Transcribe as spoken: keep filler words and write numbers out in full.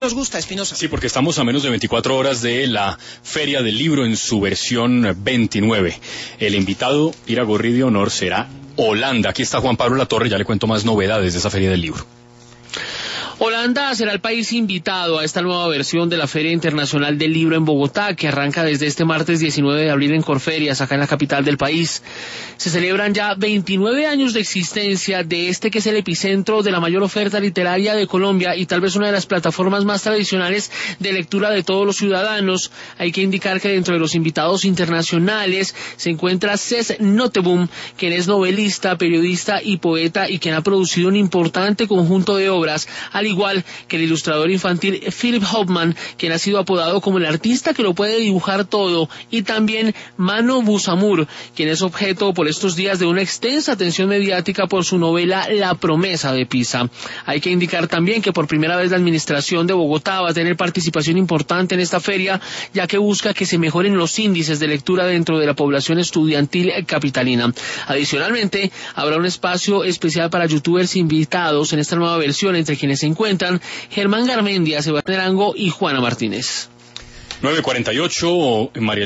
Nos gusta, Espinosa. Sí, porque estamos a menos de veinticuatro horas de la Feria del Libro en su versión veintinueve. El invitado Iragorri de honor será Holanda. Aquí está Juan Pablo Latorre, ya le cuento más novedades de esa Feria del Libro. Holanda será el país invitado a esta nueva versión de la Feria Internacional del Libro en Bogotá, que arranca desde este martes diecinueve de abril en Corferias, acá en la capital del país. Se celebran ya veintinueve años de existencia de este que es el epicentro de la mayor oferta literaria de Colombia y tal vez una de las plataformas más tradicionales de lectura de todos los ciudadanos. Hay que indicar que dentro de los invitados internacionales se encuentra Ces Notteboom, quien es novelista, periodista y poeta y quien ha producido un importante conjunto de obras, al igual que el ilustrador infantil Philip Hoffman, quien ha sido apodado como el artista que lo puede dibujar todo, y también Mano Buzamur, quien es objeto por estos días de una extensa atención mediática por su novela La promesa de Pisa. Hay que indicar también que por primera vez la administración de Bogotá va a tener participación importante en esta feria, ya que busca que se mejoren los índices de lectura dentro de la población estudiantil capitalina. Adicionalmente, habrá un espacio especial para youtubers invitados en esta nueva versión, entre quienes se encuentran Germán Garmendia, Sebastián Arango y Juana Martínez. nueve cuarenta y ocho, María